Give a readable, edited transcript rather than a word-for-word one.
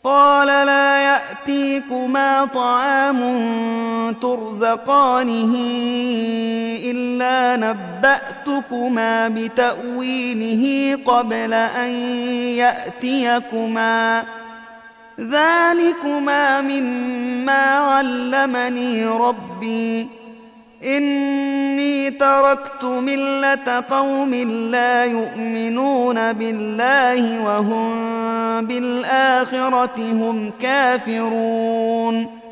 قال لا يأتيكما طعام ترزقانه إلا نبأتكما بتأويله قبل أن يأتيكما ذلكما مما علمني ربي إني تركت ملة قوم لا يؤمنون بالله وهم بالآخرة هم كافرون